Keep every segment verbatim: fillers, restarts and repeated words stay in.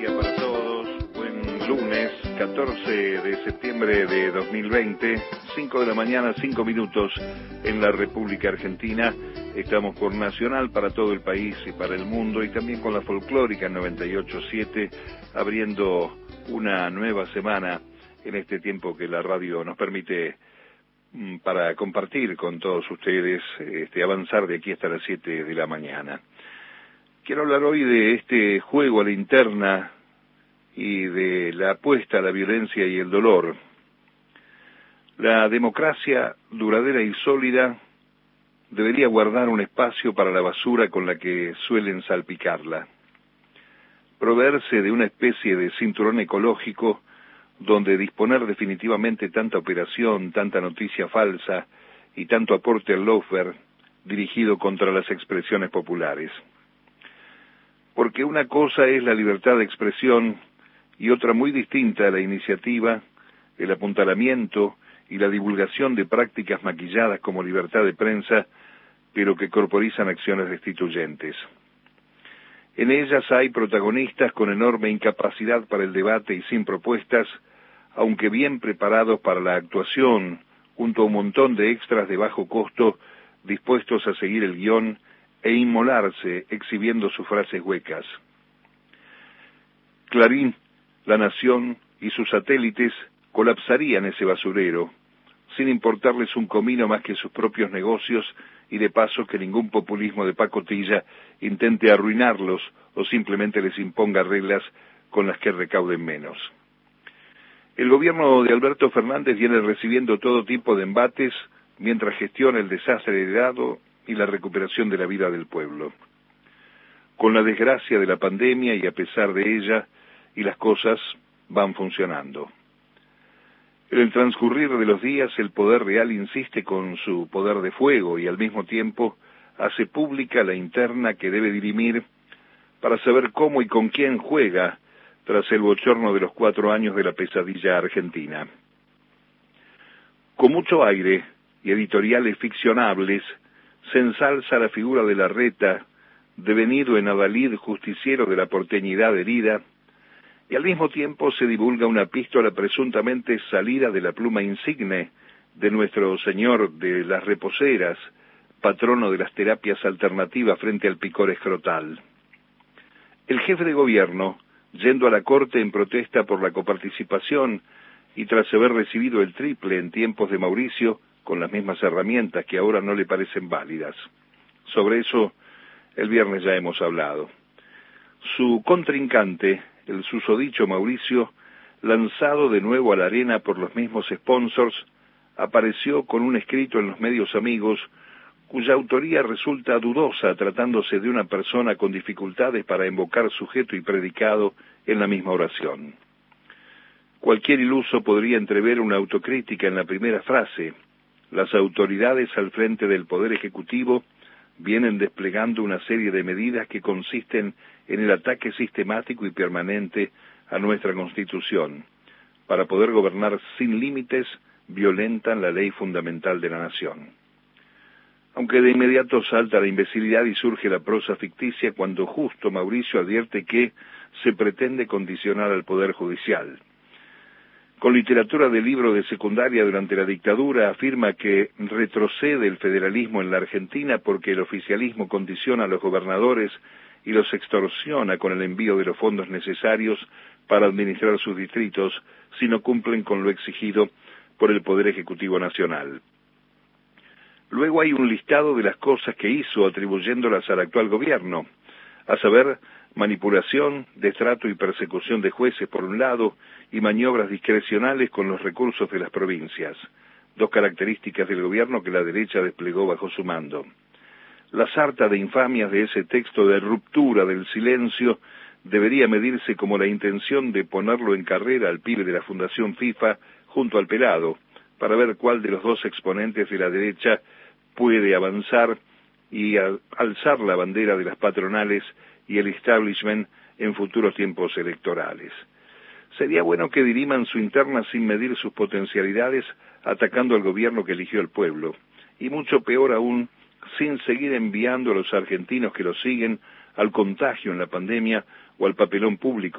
día para todos. Buen lunes, catorce de septiembre de dos mil veinte, cinco de la mañana, cinco minutos en la República Argentina. Estamos por Nacional para todo el país y para el mundo, y también con la Folclórica noventa y ocho punto siete, abriendo una nueva semana en este tiempo que la radio nos permite para compartir con todos ustedes, este, avanzar de aquí hasta las siete de la mañana. Quiero hablar hoy de este juego a la interna y de la apuesta a la violencia y el dolor. La democracia duradera y sólida debería guardar un espacio para la basura con la que suelen salpicarla. Proveerse de una especie de cinturón ecológico donde disponer definitivamente tanta operación, tanta noticia falsa y tanto aporte al lawfare dirigido contra las expresiones populares. Porque una cosa es la libertad de expresión y otra muy distinta la iniciativa, el apuntalamiento y la divulgación de prácticas maquilladas como libertad de prensa, pero que corporizan acciones destituyentes. En ellas hay protagonistas con enorme incapacidad para el debate y sin propuestas, aunque bien preparados para la actuación, junto a un montón de extras de bajo costo dispuestos a seguir el guión e inmolarse exhibiendo sus frases huecas. Clarín, La Nación y sus satélites colapsarían ese basurero, sin importarles un comino más que sus propios negocios, y de paso que ningún populismo de pacotilla intente arruinarlos o simplemente les imponga reglas con las que recauden menos. El gobierno de Alberto Fernández viene recibiendo todo tipo de embates mientras gestiona el desastre heredado y la recuperación de la vida del pueblo. Con la desgracia de la pandemia y a pesar de ella, y las cosas van funcionando. En el transcurrir de los días, el poder real insiste con su poder de fuego y al mismo tiempo hace pública la interna que debe dirimir para saber cómo y con quién juega tras el bochorno de los cuatro años de la pesadilla argentina. Con mucho aire y editoriales ficcionables, se ensalza la figura de Larreta, devenido en adalid justiciero de la porteñidad herida, y al mismo tiempo se divulga una epístola presuntamente salida de la pluma insigne de nuestro señor de las reposeras, patrono de las terapias alternativas frente al picor escrotal. El jefe de gobierno, yendo a la corte en protesta por la coparticipación y tras haber recibido el triple en tiempos de Mauricio, con las mismas herramientas que ahora no le parecen válidas. Sobre eso, el viernes ya hemos hablado. Su contrincante, el susodicho Mauricio, lanzado de nuevo a la arena por los mismos sponsors, apareció con un escrito en los medios amigos, cuya autoría resulta dudosa tratándose de una persona con dificultades para invocar sujeto y predicado en la misma oración. Cualquier iluso podría entrever una autocrítica en la primera frase. Las autoridades al frente del Poder Ejecutivo vienen desplegando una serie de medidas que consisten en el ataque sistemático y permanente a nuestra Constitución. Para poder gobernar sin límites, violentan la ley fundamental de la nación. Aunque de inmediato salta la imbecilidad y surge la prosa ficticia cuando justo Mauricio advierte que se pretende condicionar al Poder Judicial. Con literatura de libro de secundaria durante la dictadura, afirma que retrocede el federalismo en la Argentina porque el oficialismo condiciona a los gobernadores y los extorsiona con el envío de los fondos necesarios para administrar sus distritos si no cumplen con lo exigido por el Poder Ejecutivo Nacional. Luego hay un listado de las cosas que hizo atribuyéndolas al actual gobierno, a saber, manipulación, destrato y persecución de jueces por un lado, y maniobras discrecionales con los recursos de las provincias, dos características del gobierno que la derecha desplegó bajo su mando. La sarta de infamias de ese texto de ruptura del silencio debería medirse como la intención de ponerlo en carrera al pibe de la Fundación FIFA junto al pelado, para ver cuál de los dos exponentes de la derecha puede avanzar y a, alzar la bandera de las patronales y el establishment en futuros tiempos electorales. Sería bueno que diriman su interna sin medir sus potencialidades, atacando al gobierno que eligió el pueblo, y mucho peor aún, sin seguir enviando a los argentinos que lo siguen al contagio en la pandemia o al papelón público,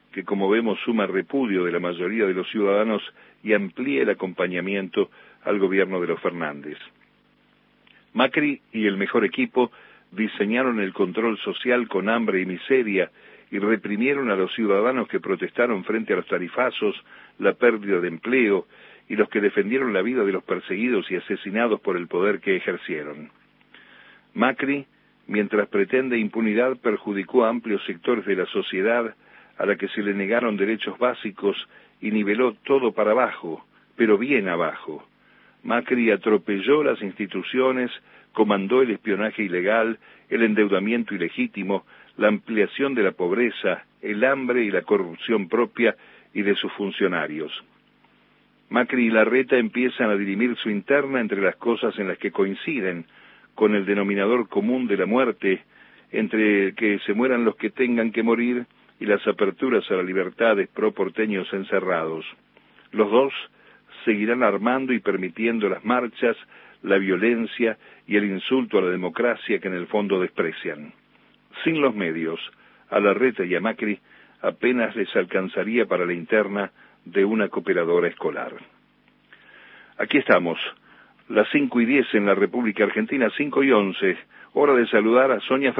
que como vemos suma repudio de la mayoría de los ciudadanos y amplía el acompañamiento al gobierno de los Fernández. Macri y el mejor equipo diseñaron el control social con hambre y miseria y reprimieron a los ciudadanos que protestaron frente a los tarifazos, la pérdida de empleo y los que defendieron la vida de los perseguidos y asesinados por el poder que ejercieron. Macri, mientras pretende impunidad, perjudicó a amplios sectores de la sociedad a la que se le negaron derechos básicos y niveló todo para abajo, pero bien abajo. Macri atropelló las instituciones, comandó el espionaje ilegal, el endeudamiento ilegítimo, la ampliación de la pobreza, el hambre y la corrupción propia y de sus funcionarios. Macri y Larreta empiezan a dirimir su interna entre las cosas en las que coinciden, con el denominador común de la muerte, entre que se mueran los que tengan que morir y las aperturas a la libertad de pro-porteños encerrados. Los dos seguirán armando y permitiendo las marchas, la violencia y el insulto a la democracia que en el fondo desprecian. Sin los medios, a Larreta y a Macri apenas les alcanzaría para la interna de una cooperadora escolar. Aquí estamos, las cinco y diez en la República Argentina, cinco y once, hora de saludar a Sonia